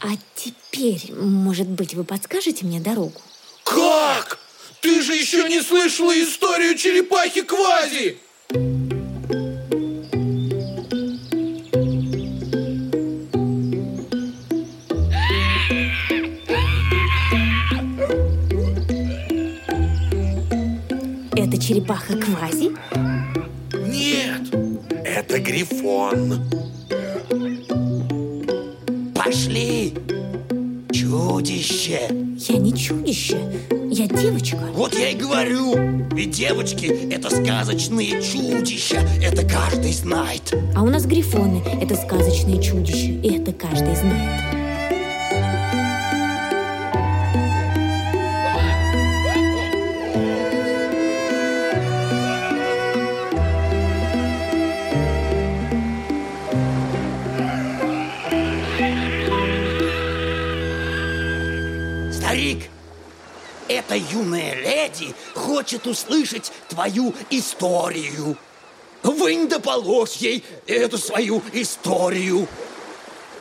А теперь, может быть, вы подскажете мне дорогу? Как? Ты же еще не слышала историю черепахи Квази! Это черепаха Квази? Нет, это Грифон. Пошли, чудище. Я не чудище, я девочка. Вот я и говорю, ведь девочки – это сказочные чудища, это каждый знает. А у нас грифоны – это сказочные чудища, и это каждый знает. Старик, эта юная леди хочет услышать твою историю. Вынь да положь ей эту свою историю.